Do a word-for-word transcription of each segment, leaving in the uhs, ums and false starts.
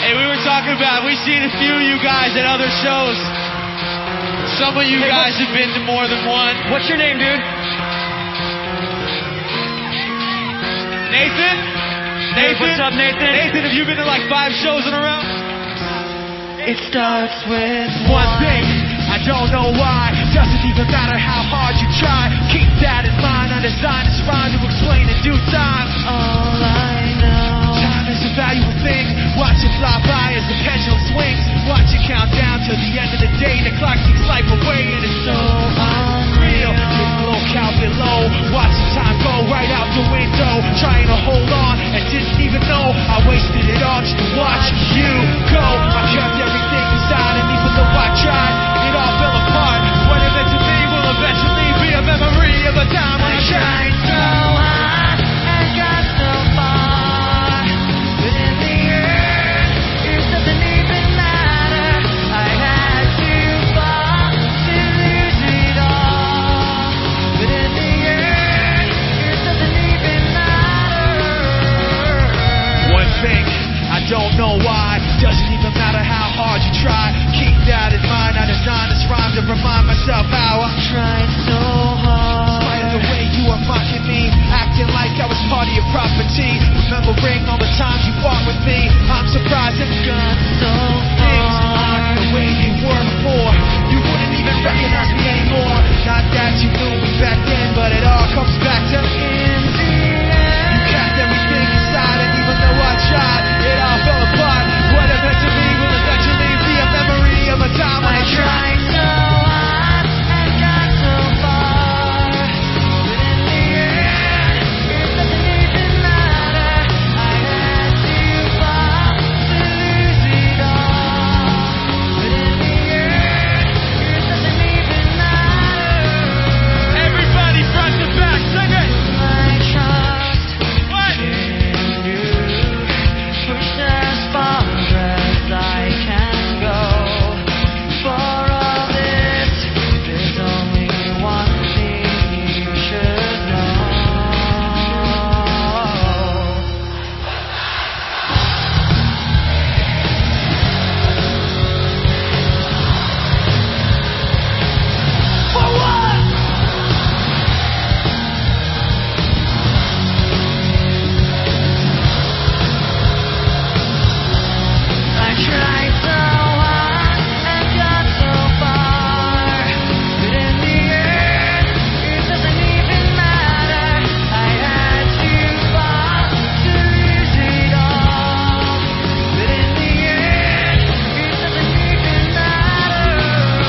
Hey, we were talking about, we've seen a few of you guys at other shows. Some of you Hey, guys what- have been to more than one. What's your name, dude? Nathan? Hey, Nathan? what's up, Nathan? Nathan, have you been to like five shows in a row? It starts with One thing, I don't know why. Doesn't even matter how hard you try. Keep that in mind. I designed this rhyme to explain in due time. all I know. Time is a valuable thing. Watch it fly by as the pendulum swings. Watch it count down to the end of the day. The clock takes life away and it's so unreal. It's low, count below. Watch the time go right out the window. Trying to hold on and didn't even know I wasted it all just to watch you go. I kept everything inside and even though I tried, it all fell apart. What it meant to be will eventually be a memory of a time when I tried so hard and got so far. But in the end, it doesn't even matter. I had to fall to lose it all. But in the end, it doesn't even matter. One thing, I don't know why. Doesn't even matter how hard you try. Keep that in mind. I designed this rhyme to remind myself how I Tried so hard. in spite of the way you are mocking me, acting like I was part of your property. Remembering all the times you fought with me. I'm surprised that Got so things aren't far. the way they were before. You wouldn't even recognize me anymore. Not that you knew me back then, but it all comes back to In the you end, kept everything inside, and even though I tried, it all fell apart. What it meant to be will eventually be a memory of a time when I I tried. tried so hard and got so far. But in the end, it doesn't even matter. I had to fall to lose it all. But in the end, it doesn't even matter. Everybody front to back, sing it! My trust What? in you pushed as far as I can go. For all this, there's only one thing you should know. For what? I tried so hard and got so far, but in the end, it doesn't even matter. I had to fall to lose it all, but in the end, it doesn't even matter.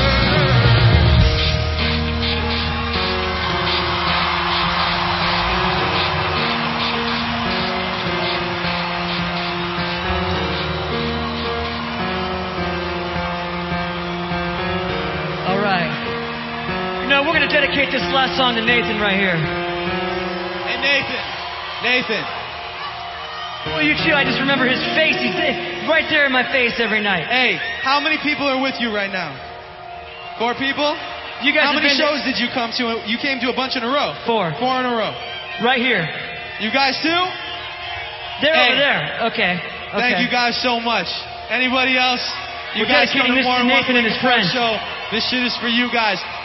All right. You know, we're going to dedicate this last song to Nathan right here. Hey, Nathan. Nathan. Well, you too, I just remember his face. He's right there in my face every night. Hey, how many people are with you right now? Four people? You guys How have many been to- shows did you come to? You came to a bunch in a row. Four. Four in a row. Right here. You guys too? They're Hey. over there. Okay. Okay. Thank you guys so much. Anybody else? You We're guys come dedicating to this more to than one Nathan and his Freak friends. show. This shit is for you guys.